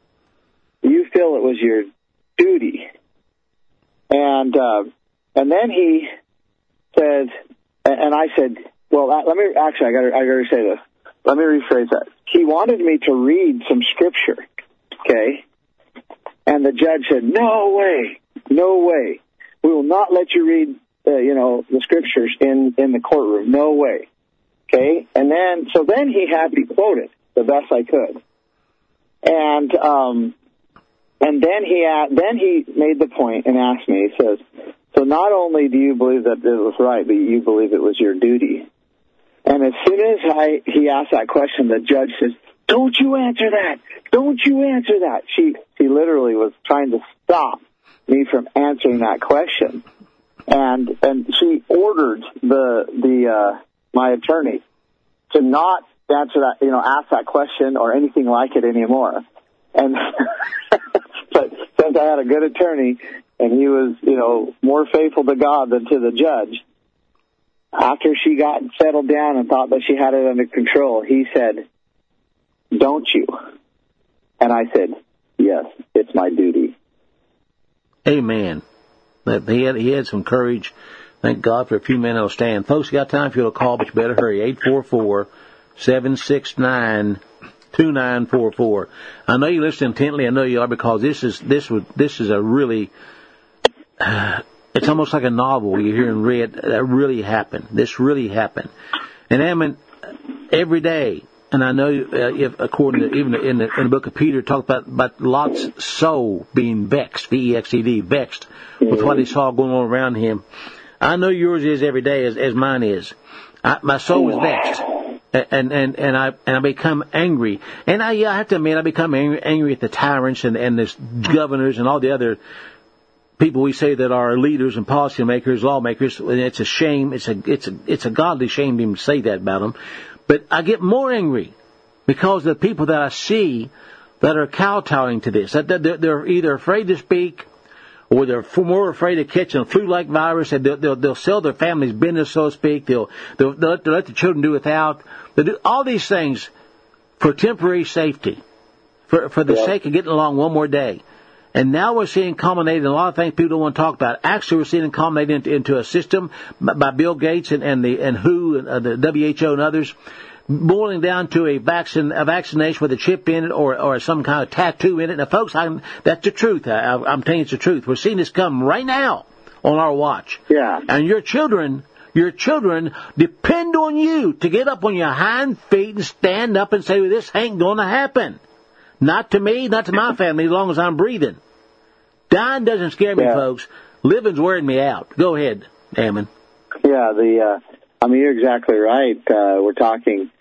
you feel it was your duty. And, uh, and then he said, and I said, well, let me, actually, I gotta, I gotta say this. Let me rephrase that. He wanted me to read some scripture, okay? And the judge said, no way, no way. We will not let you read, uh, you know, the scriptures in, in the courtroom. No way. Okay? And then, so then he had me quote it the best I could. And, um, and then he, then he made the point and asked me, he says, so not only do you believe that it was right, but you believe it was your duty. And as soon as I he asked that question, the judge says, don't you answer that. Don't you answer that. She she literally was trying to stop me from answering that question. And and she ordered the the uh, my attorney to not answer that, you know, ask that question or anything like it anymore. And but since I had a good attorney, and he was, you know, more faithful to God than to the judge, after she got settled down and thought that she had it under control, he said, don't you? And I said, yes, it's my duty. Amen. He had, he had some courage. Thank God for a few men that'll stand. Folks, you got time for you to call, but you better hurry. eight four four, seven six nine, two nine four four. I know you listen intently. I know you are, because this is this was this is a really uh, it's almost like a novel you're hearing read that really happened. This really happened. And I mean, every day, and I know uh, if according to even in the, in the book of Peter, talk about about Lot's soul being vexed, V E X E D, vexed with what he saw going on around him. I know yours is every day as as mine is. I, my soul is vexed. And and and I and I become angry, and I yeah I have to admit I become angry, angry at the tyrants and and the governors and all the other people we say that are leaders and policymakers, lawmakers. And it's a shame. It's a it's a it's a godly shame to even say that about them. But I get more angry because of the people that I see that are kowtowing to this. That they're, they're either afraid to speak, or they're more afraid of catching a flu-like virus, and they'll, they'll, they'll sell their family's business, so to speak. They'll, they'll, they'll, let, they'll let the children do without. They'll do all these things for temporary safety, for for the yeah. sake of getting along one more day. And now we're seeing culminated in a lot of things people don't want to talk about. Actually, we're seeing it culminated into, into a system by Bill Gates and, and the and W H O and uh, the W H O and others, boiling down to a vaccine, a vaccination with a chip in it or, or some kind of tattoo in it. Now, folks, I'm, that's the truth. I, I'm telling you it's the truth. We're seeing this come right now on our watch. Yeah. And your children, your children depend on you to get up on your hind feet and stand up and say, well, this ain't going to happen. Not to me, not to my family, as long as I'm breathing. Dying doesn't scare me, yeah. folks. Living's wearing me out. Go ahead, Ammon. Yeah, the, uh, I mean, you're exactly right. Uh, we're talking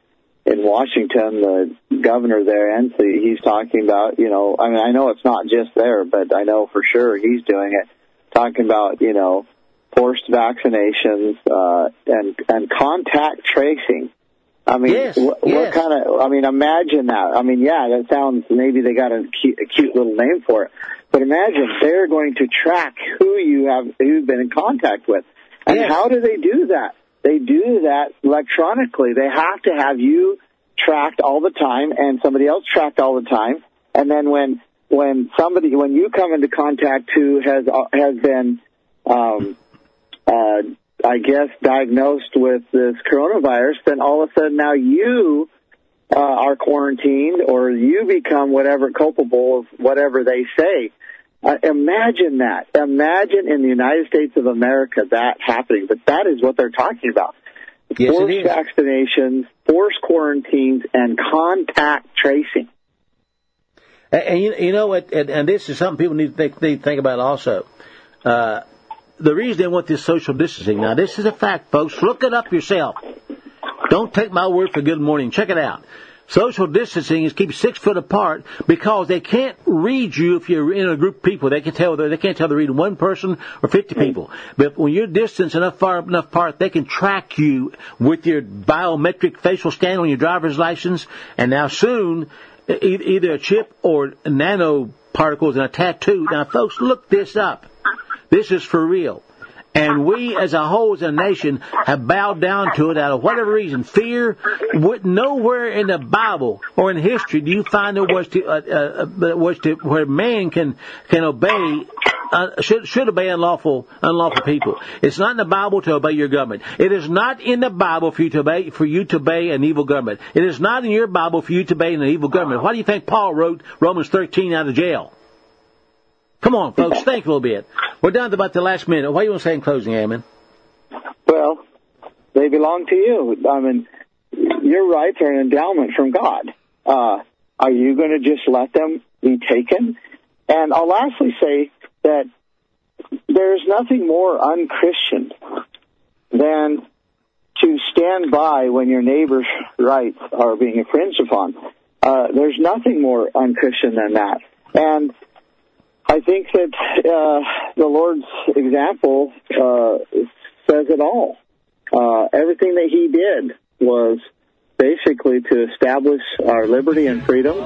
in Washington, the governor there, Inslee, he's talking about, you know, I mean, I know it's not just there, but I know for sure he's doing it, talking about, you know, forced vaccinations uh, and and contact tracing. I mean, yes, what, yes. what kind of, I mean, imagine that. I mean, yeah, that sounds, maybe they got a cute, a cute little name for it, but imagine they're going to track who you have, who you've been in contact with. And yes. how do they do that? They do that electronically. They have to have you tracked all the time and somebody else tracked all the time. And then when, when somebody, when you come into contact who has, has been, um, uh, I guess, diagnosed with this coronavirus, then all of a sudden now you uh, are quarantined or you become whatever, culpable of whatever they say. Uh, imagine that. Imagine in the United States of America that happening. But that is what they're talking about. Yes, forced it is. vaccinations, forced quarantines, and contact tracing. And, and you, you know what? And, and this is something people need to think, need to think about also. Uh, the reason they want this social distancing, now this is a fact, folks. Look it up yourself. Don't take my word for good morning. Check it out. Social distancing is keep six foot apart because they can't read you if you're in a group of people. They can tell they can't tell they're reading one person or fifty people. But when you're distanced enough far enough apart, they can track you with your biometric facial scan on your driver's license. And now soon, either a chip or nanoparticles and a tattoo. Now, folks, look this up. This is for real. And we, as a whole, as a nation, have bowed down to it out of whatever reason. Fear. Nowhere in the Bible or in history do you find there was to, uh, uh, was to where man can can obey uh, should should obey unlawful unlawful people. It's not in the Bible to obey your government. It is not in the Bible for you to obey for you to obey an evil government. It is not in your Bible for you to obey an evil government. Why do you think Paul wrote Romans thirteen out of jail? Come on, folks, think a little bit. We're down to about the last minute. What do you want to say in closing, Ammon? Well, they belong to you. I mean, your rights are an endowment from God. Uh, are you going to just let them be taken? And I'll lastly say that there's nothing more unchristian than to stand by when your neighbor's rights are being infringed upon. Uh, there's nothing more unchristian than that. And I think that uh, the Lord's example uh, says it all. Uh, everything that he did was basically to establish our liberty and freedom,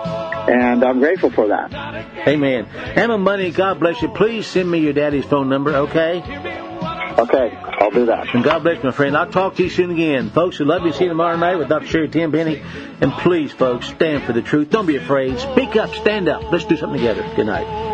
and I'm grateful for that. Amen. Ammon Money, God bless you. Please send me your daddy's phone number, okay? Okay, I'll do that. And God bless you, my friend. I'll talk to you soon again. Folks, we love you. See you tomorrow night with Doctor Sherry Tenpenny. And please, folks, stand for the truth. Don't be afraid. Speak up. Stand up. Let's do something together. Good night.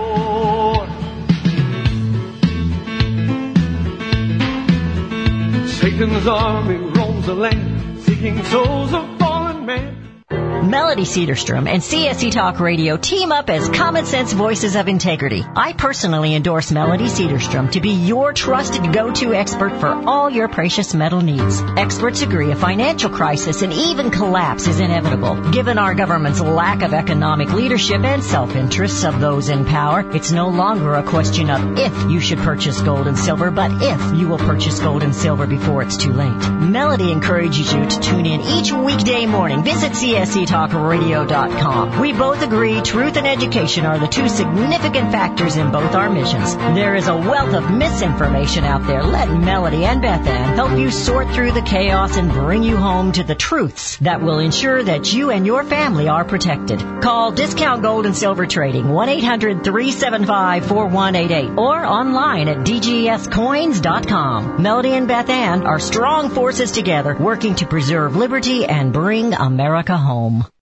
Satan's army roams the land, seeking souls of fallen men. Melody Cedarstrom and C S C Talk Radio team up as common sense voices of integrity. I personally endorse Melody Cedarstrom to be your trusted go-to expert for all your precious metal needs. Experts agree a financial crisis and even collapse is inevitable. Given our government's lack of economic leadership and self-interests of those in power, it's no longer a question of if you should purchase gold and silver, but if you will purchase gold and silver before it's too late. Melody encourages you to tune in each weekday morning. Visit C S C talk radio dot com. We both agree truth and education are the two significant factors in both our missions. There is a wealth of misinformation out there. Let Melody and Beth Ann help you sort through the chaos and bring you home to the truths that will ensure that you and your family are protected. Call Discount Gold and Silver Trading, one eight hundred three seven five four one eight eight, or online at d g s coins dot com. Melody and Beth Ann are strong forces together working to preserve liberty and bring America home.